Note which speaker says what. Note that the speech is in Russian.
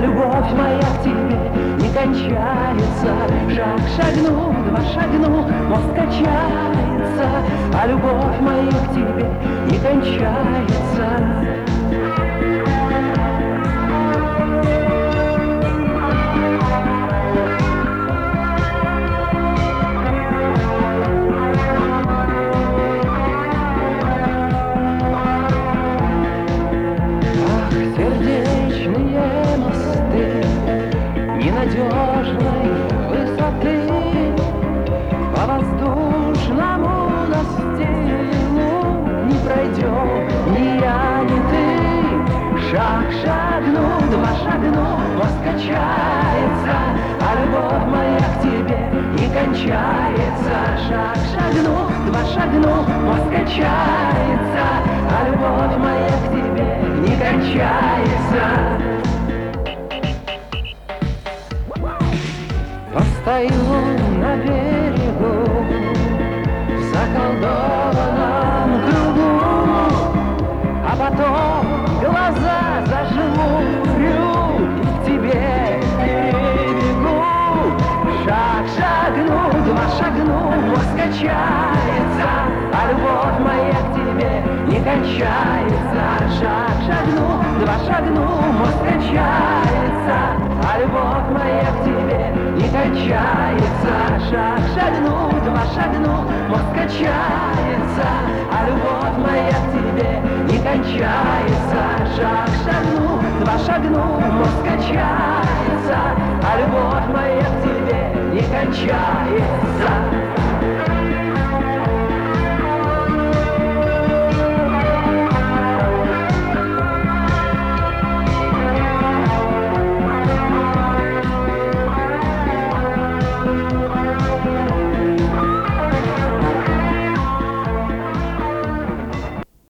Speaker 1: любовь моя к тебе не кончается. Шаг шагну, два шагну, мост качается, а любовь моя к тебе не кончается. Ненадежной высоты по воздушному настилу не пройдем ни я, ни ты. Шаг шагну, два шагну, мост качается, а любовь моя к тебе не кончается. Шаг шагну, два шагну, мост качается, а любовь моя к тебе не кончается. Постою на берегу в заколдованном кругу, а потом глаза зажмурю и к тебе перебегу. Шаг шагну, два шагну, мост качается, а любовь моя к тебе не кончается. Шаг шагну, два шагну, мост качается, а любовь моя к тебе не кончается. Шаг шагну, два шагну, мост качается, а любовь моя к тебе не кончается. Шаг шагну, два шагну, мост качается, а любовь моя к тебе не кончается.